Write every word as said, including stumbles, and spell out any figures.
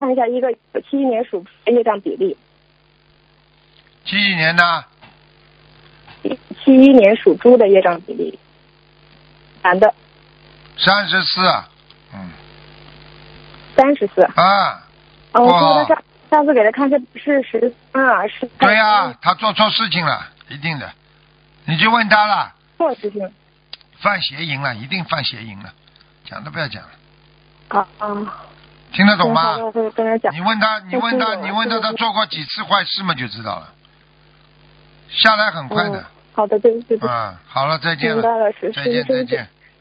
看一下一个七一年属猪的业障比例。 几几年的？ 七一年属猪的业障比例，男的。 三十四。嗯。 三十四。 啊。 哦，我说他上上次给他看是是十三啊，是。 对呀、啊，他做错事情了，一定的。你就问他了。 错事情。 犯邪淫了，一定犯邪淫了，讲都不要讲了。 啊啊。 听得懂吗？ 我会跟他讲。 你问他，你问他，你问他，他做过几次坏事嘛，就知道了。下来很快的。 哦、好的，对对对。 啊，好了，再见了。 明白了，是再见，再见。